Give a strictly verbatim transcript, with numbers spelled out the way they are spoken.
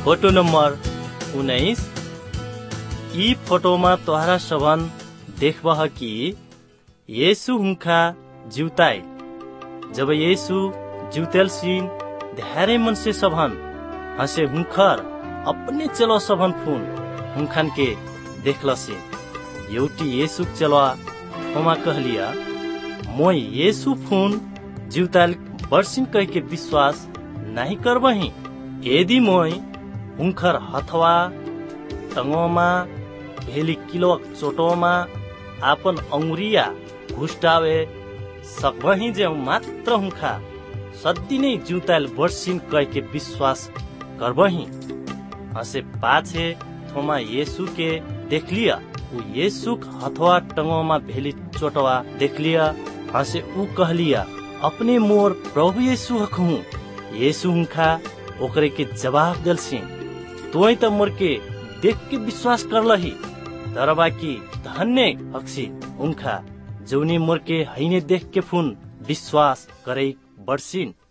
Photo number उन्नीस। ई photo में तोहरा सबन देखबह कि यीशु हुंखा जीवताई। जब यीशु जीवतेल सीन ध्यारे मन से सबन हसे हुंखर अपने चलो सबन फून हुंखन के देखल से एउटी यीशु चलवा होमा कहलिया मोय यीशु फून जीवताल वर्षिन कह के विश्वास नहीं करबही। यदि मोय हुंखर हथवा टंगोमा भेली किलो चोटोमा आपन अंगुरिया घुष्टावे सकबही जे मात्र हुंखा सद्दी नै जीवताल वर्षिन कह के विश्वास करबही। हसे पाछे थोमा यीशु के देख लिया। उ यीशु हथवा टंगोमा भेली चोटवा देख लिया। हसे उ कहलिया अपने मोर प्रभु यीशु हखू। यीशु हुंखा ओकरे के जवाब देलसी तोय त मोर के देख के विश्वास करलही दरबा की धन्य हक्सी हुंखा जौनी मोर के हैने देख के फुन विश्वास करे बर्सिन।